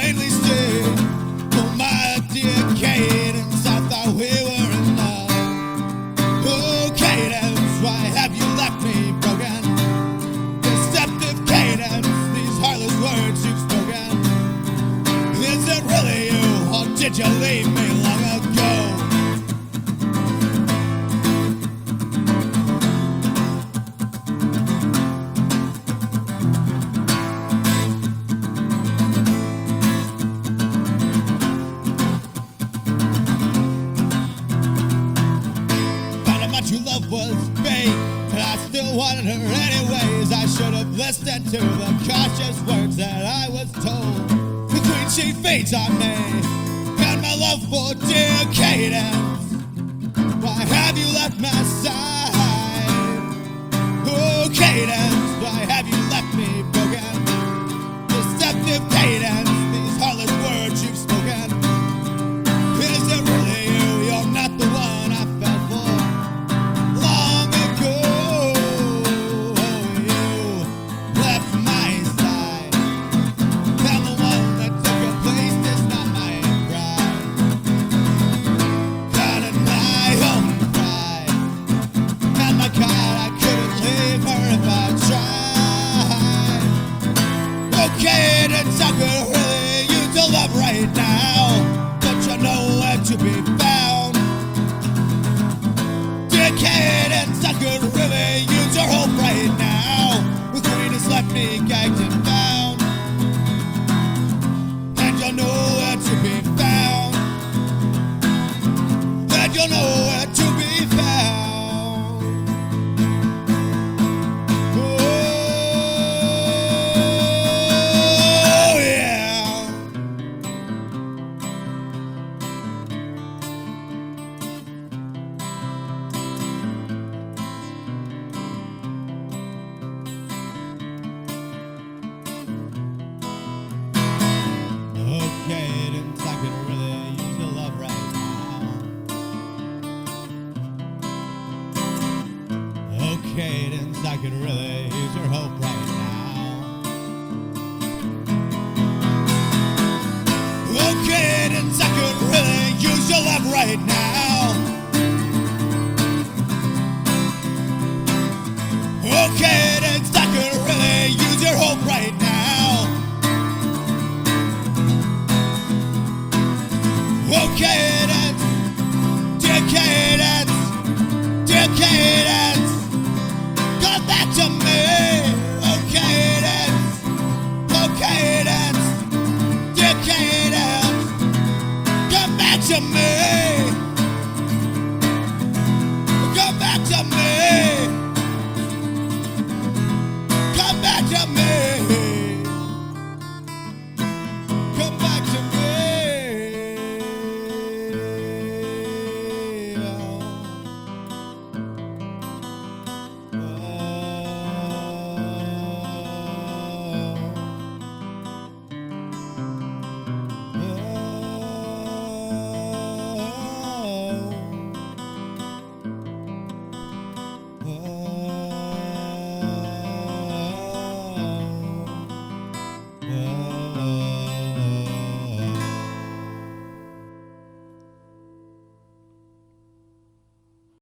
plainly see. Oh, my dear Cadence, I thought we were in love. Oh, Cadence, why have you left me broken? Deceptive Cadence, these heartless words you've spoken. Is it really you, or did you leave me long ago? True love was fake, but I still wanted her anyways. I should have listened to the cautious words that I was told. The queen, she feeds on me, and my love for dear Cadence. Why have you left my side? Oh, Cadence, why have you left me broken? Deceptive Cadence, these heartless words you've spoken. Is it really you? You're not the one I fell for. Cadence, I could really use your love right now, but you know where to be found. Dear Cadence, I could really use your hope right now. The queen has left me gagged and bound, and you'll know where to be found, and you'll know where to be found. Cadence, I could really use your love right now. Oh, Cadence, I could really use your hope right now. Oh, Cadence, I could really use your love right now. Oh, Cadence, I could really use your hope right now. Oh, Cadence, dear Cadence, dear Cadence, come back to me. Oh, Cadence, dear Cadence, come back to me.